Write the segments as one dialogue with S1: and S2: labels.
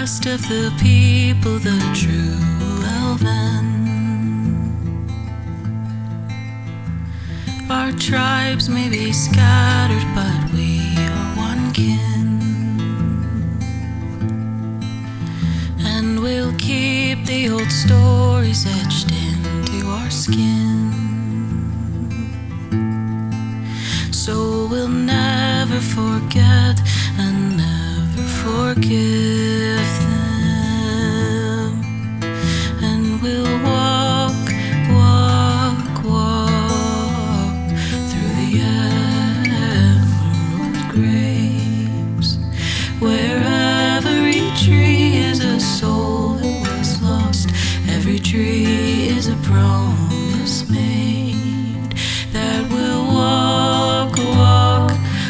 S1: last of the people, the true elven. Our tribes may be scattered, but we are one kin, and we'll keep the old stories etched into our skin. So we'll never forget and never forgive them, and we'll walk, walk, walk through the emerald grapes, where every tree is a soul that was lost, every tree is a promise made, that we'll walk, walk,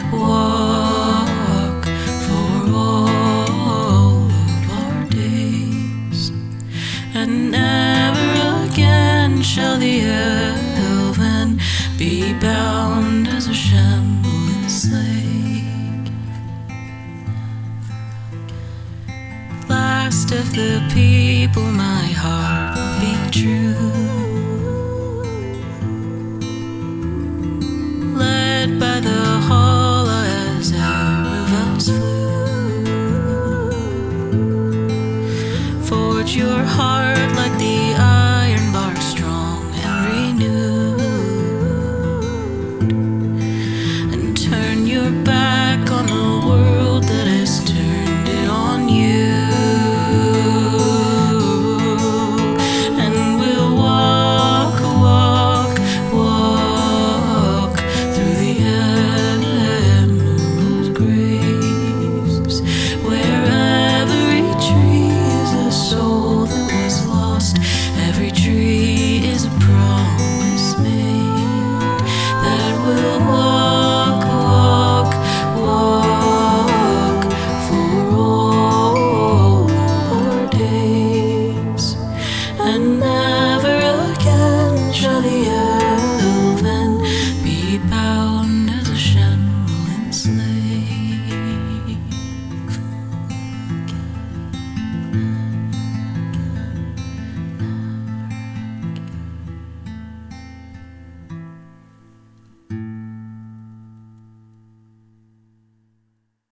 S1: walk for all of our days, and never again shall the elven be bound as a shambling slave. Last of the people, my heart will be true, led by the Hala as Aravel's flew. Forge your heart